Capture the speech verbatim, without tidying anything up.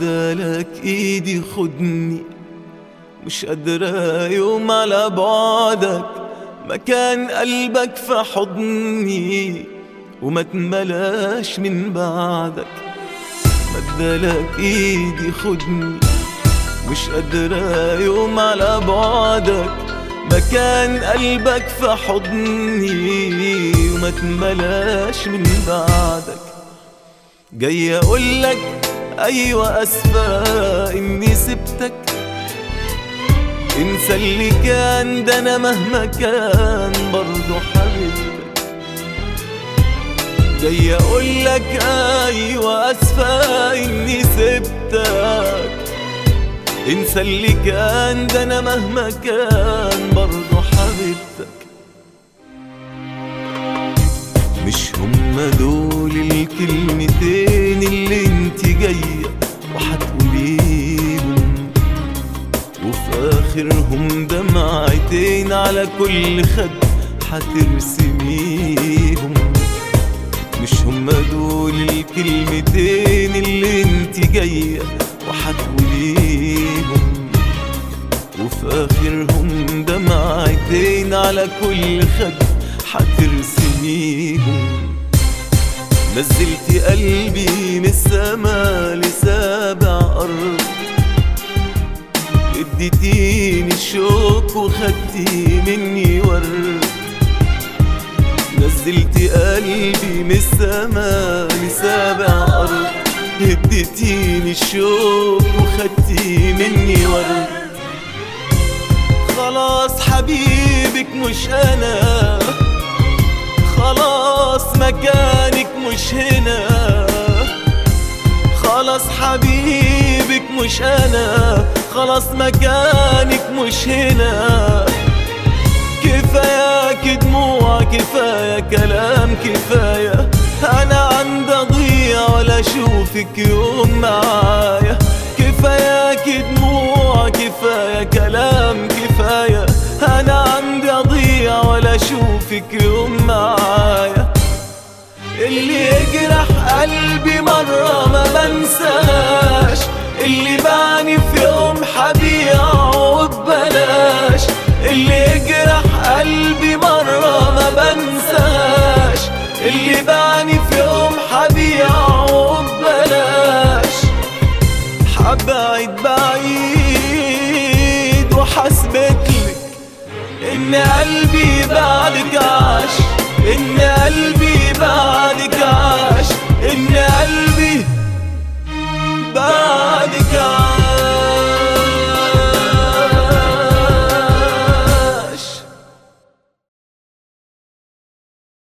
مدالك ايدي خدني، مش قادرة يوم على بعدك، مكان قلبك في حضني وما تملاش من بعدك. مدالك ايدي خدني، مش قادرة يوم على بعدك، مكان قلبك في حضني وما تملاش من بعدك. جاي اقولك ايوه اسفة اني سبتك، انسى اللي كان ده انا مهما كان برضو حبيبتك. جاي اقولك ايوه اسفة اني سبتك، انسى اللي كان ده انا مهما كان برضو حبيبتك. مش هما دول الكلمتين اللي انت جاية وحتقوليهم، وفي اخرهم دمعتين على كل خد حترسميهم. مش هما دول الكلمتين اللي انت جاية وحتقوليهم، وفي اخرهم دمعتين على كل خد حترسميهم. نزلتي قلبي من السما لسابع أرض، اديتيني الشوق وخدتي مني ورد. نزلتي قلبي من السما لسابع أرض، اديتيني الشوق وخدتي مني ورد. خلاص حبيبك مش أنا، خلاص مكانك مش هنا. خلاص حبيبك مش أنا، خلاص مكانك مش هنا. كفاياك دموع، كفاية كلام، كفاية أنا عندي أضيع ولا أشوفك يوم معايا. كفاياك دموع، كفاية كلام، كفاية أنا عندي أضيع ولا أشوفك يوم معايا. اللي يجرح قلبي مرة ما بنساش، اللي بعني في يوم حبيبي